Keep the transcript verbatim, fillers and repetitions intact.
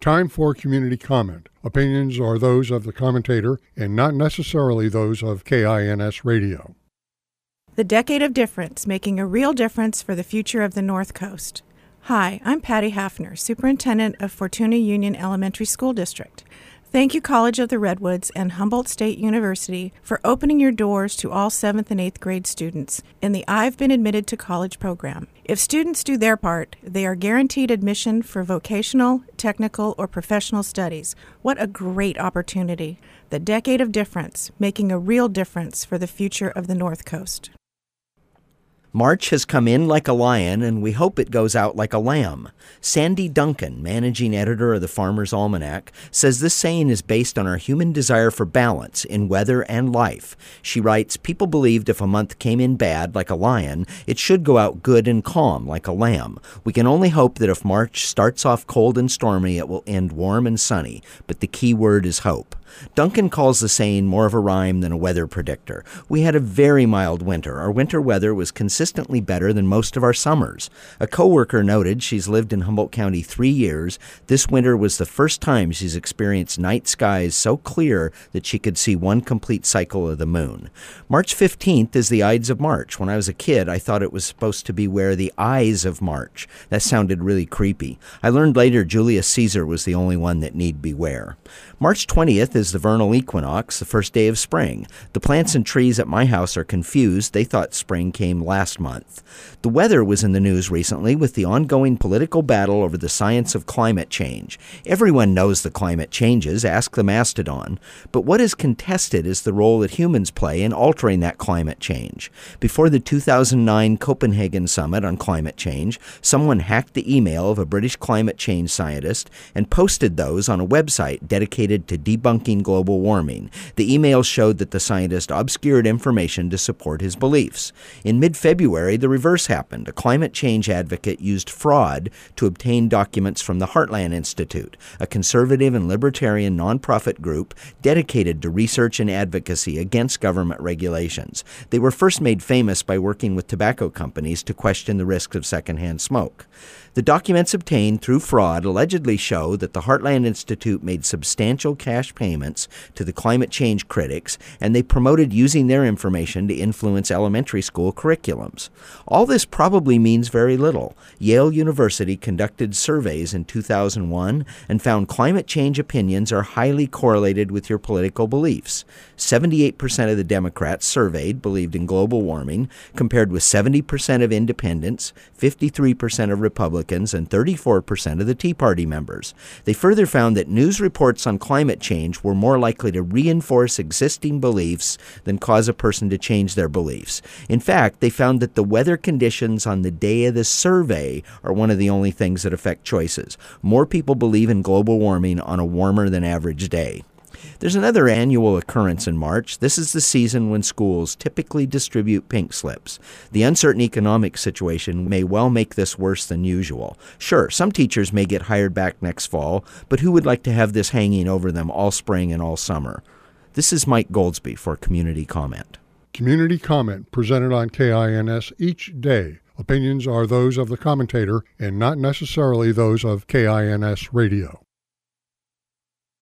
Time for community comment. Opinions are those of the commentator and not necessarily those of K I N S Radio. The Decade of Difference, making a real difference for the future of the North Coast. Hi, I'm Patty Hafner, Superintendent of Fortuna Union Elementary School District. Thank you, College of the Redwoods and Humboldt State University, for opening your doors to all seventh and eighth grade students in the I've Been Admitted to College program. If students do their part, they are guaranteed admission for vocational, technical, or professional studies. What a great opportunity. The Decade of Difference, making a real difference for the future of the North Coast. March has come in like a lion, and we hope it goes out like a lamb. Sandy Duncan, managing editor of the Farmer's Almanac, says this saying is based on our human desire for balance in weather and life. She writes, people believed if a month came in bad, like a lion, it should go out good and calm, like a lamb. We can only hope that if March starts off cold and stormy, it will end warm and sunny, but the key word is hope. Duncan calls the saying more of a rhyme than a weather predictor. We had a very mild winter. Our winter weather was consistently better than most of our summers. A coworker noted she's lived in Humboldt County three years. This winter was the first time she's experienced night skies so clear that she could see one complete cycle of the moon. March fifteenth is the Ides of March. When I was a kid, I thought it was supposed to be where the eyes of March. That sounded really creepy. I learned later Julius Caesar was the only one that need beware. March twentieth is the vernal equinox, the first day of spring. The plants and trees at my house are confused. They thought spring came last month. The weather was in the news recently with the ongoing political battle over the science of climate change. Everyone knows the climate changes, ask the mastodon. But what is contested is the role that humans play in altering that climate change. Before the two thousand nine Copenhagen Summit on climate change, someone hacked the email of a British climate change scientist and posted those on a website dedicated to debunking global warming. The emails showed that the scientist obscured information to support his beliefs. In mid-February, the reverse happened. A climate change advocate used fraud to obtain documents from the Heartland Institute, a conservative and libertarian nonprofit group dedicated to research and advocacy against government regulations. They were first made famous by working with tobacco companies to question the risks of secondhand smoke. The documents obtained through fraud allegedly show that the Heartland Institute made substantial cash payments to the climate change critics, and they promoted using their information to influence elementary school curriculums. All this probably means very little. Yale University conducted surveys in two thousand one and found climate change opinions are highly correlated with your political beliefs. seventy-eight percent of the Democrats surveyed believed in global warming, compared with seventy percent of independents, fifty-three percent of Republicans, and thirty-four percent of the Tea Party members. They further found that news reports on climate change were more likely to reinforce existing beliefs than cause a person to change their beliefs. In fact, they found that the weather conditions on the day of the survey are one of the only things that affect choices. More people believe in global warming on a warmer than average day. There's another annual occurrence in March. This is the season when schools typically distribute pink slips. The uncertain economic situation may well make this worse than usual. Sure, some teachers may get hired back next fall, but who would like to have this hanging over them all spring and all summer? This is Mike Goldsby for Community Comment. Community comment presented on K I N S each day. Opinions are those of the commentator and not necessarily those of K I N S Radio.